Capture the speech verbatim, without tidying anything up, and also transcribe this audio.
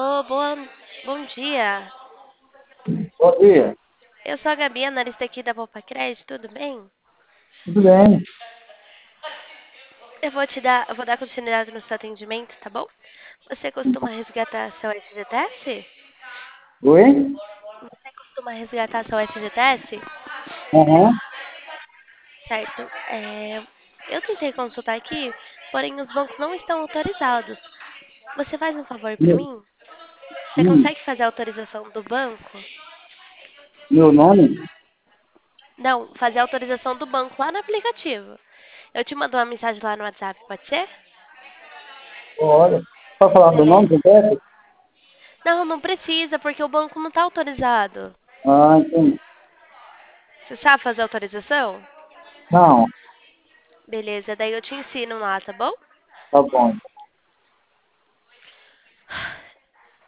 Alô, boa, bom dia. Bom dia. Eu sou a Gabi, analista aqui da Poupa Crédito, tudo bem? Tudo bem? Eu vou te dar, eu vou dar continuidade no seu atendimento, tá bom? Você costuma resgatar seu F G T S? Oi? Você costuma resgatar seu F G T S? Aham. Certo. É, eu tentei consultar aqui, porém os bancos não estão autorizados. Você faz um favor pra Meu, mim? Você hum, consegue fazer a autorização do banco? meu nome? Não, fazer a autorização do banco lá no aplicativo. Eu te mando uma mensagem lá no WhatsApp, pode ser? Olha. Pode falar meu nome Beleza. completo? Não, não precisa, porque o banco não está autorizado. Ah, entendi. Você sabe fazer autorização? Não, Beleza, daí eu te ensino lá, tá bom? tá bom.